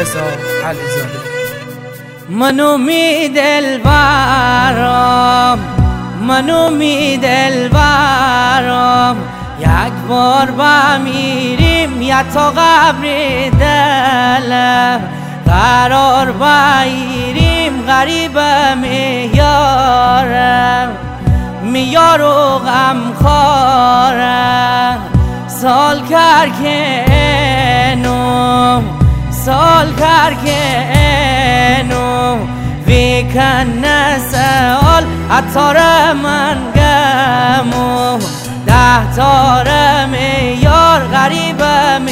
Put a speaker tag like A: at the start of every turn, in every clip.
A: رضا علیزاده.
B: منو می دلبرم، منو می دلبرم، یک بار بمیریم یا تا قبر دلم، قرار بگیریم غریبم یارم، میار و غم خورم. سال کر که نو، سال کر که نو، ویکن سال اتار من گمو، 10 تارم یار غریبم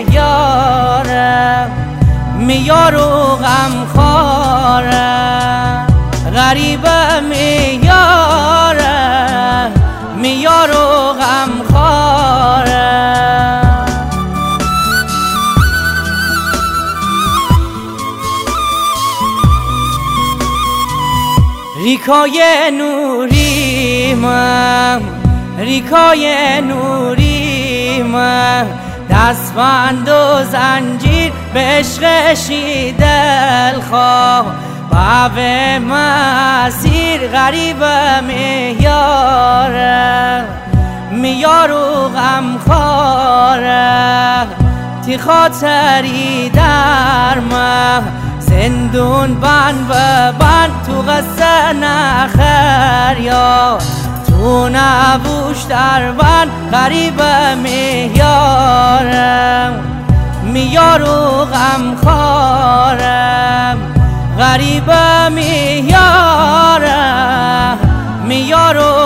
B: یارم، میار و غم خورم، غریبم یارم، میار و غم خورم. ریکای نوری من، ریکای نوری من، دستبند و زنجیر به عشقشی دلخواه، باب مسیر غریبم یارم، میار و غم خورم. تی خاطری در من زندون بند و بند، تو قصه نخر یا تو نبوش در بند، غریبم یارم، میار و غم خورم، غریبم یارم، میار و